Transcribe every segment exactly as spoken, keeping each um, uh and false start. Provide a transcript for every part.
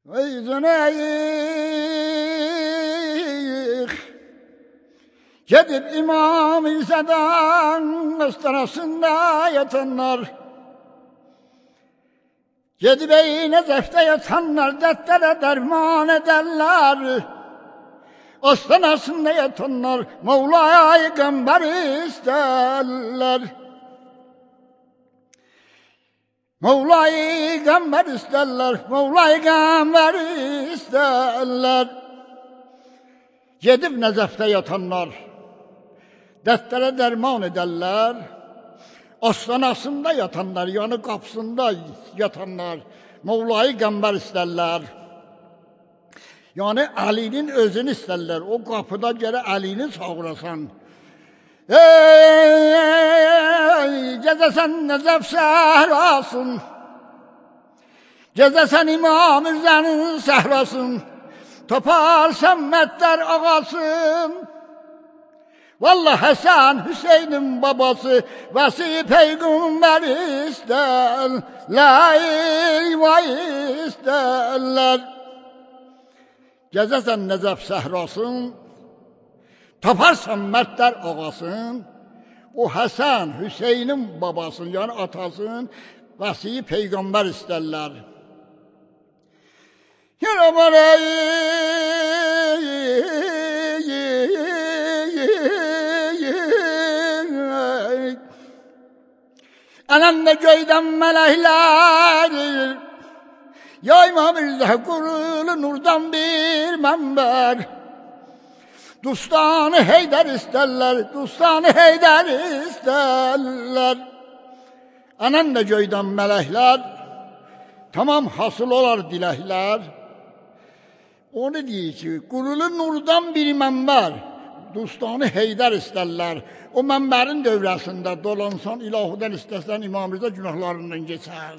Veyzöneyik gidip İmam İsa'dan hastanasında yatanlar, gidip ey Necef'te yatanlar dertlere derman ederler. Hastanasında yatanlar Mevla-i Gamber isterler. Mevla-i Gamber isterler, Mevla-i Gamber isterler. Gidip Necef'te yatanlar dertlere derman ederler. Astanasında yatanlar, yani kapısında yatanlar Mevla-i Gamber isterler. Yani Ali'nin özünü isterler. O kapıda gene Ali'ni çağırasan. Ey gezesen Necef sehrasın, gezesen İmam Rıza'nın sehrasın, toparsan Mettar ağasın. Vallahi Hasan Hüseyin'in babası Vasi Peygamber isterler, vay isterler. Gezesen Necef sehrasın, taparsan Mertler ağasın, o Hasan Hüseyin'in babasın, yani atasın, Vasi Peygamber isterler. Yine bana anamda göyden melekler, ya İmam Rıza kurulu nurdan bir menber. Dustanı Heydar isterler, Dustanı Heydar isterler. Anan da göyden melekler, tamam hasıl olar dilekler. Onu diyor ki, kurulu nurdan bir menber, Dustanı Heydar isterler. O menberin devresinde dolansan, ilahudan istesen İmam Rıza günahlarından geçer.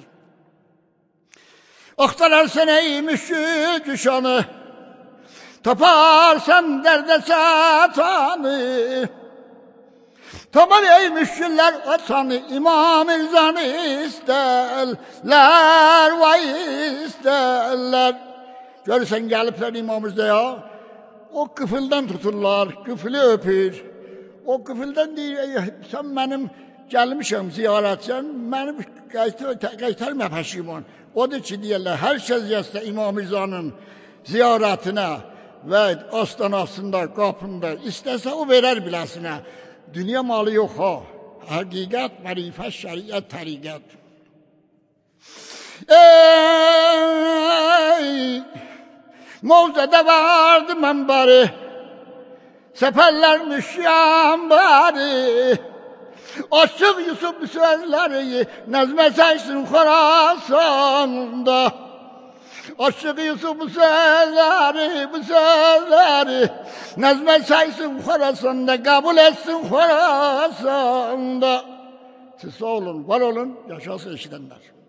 Aktararsan ey müşkül düşanı, taparsan derde satanı. Tamam ey müşküller atanı, İmam Rıza'nı isterler, vay isterler. Görürsen gelipler İmam Rıza'ya, o kıfıldan tuturlar, kıfılı öpür. O kıfıldan diyor, sen benim gelmişim ziyaretçen, benim qaytarma peşiman. O da ki diyorlar, her şey yazsa İmam Rıza'nın ziyaretine ve astanasında, kapında istese o verer bilesine. Dünya malı yok ha. Hakikat, marifet, şeriat, tarikat. Ey Mevze'de vardı menberi, seferlermiş yambari. Aşık Yusuf bu sözleri nezme sayısın Khorasan'da. Aşık Yusuf bu sözleri, bu sözleri nezme sayısın Khorasan'da, kabul etsin Khorasan'da. Siz sağ olun, var olun, yaşasın eşidenler.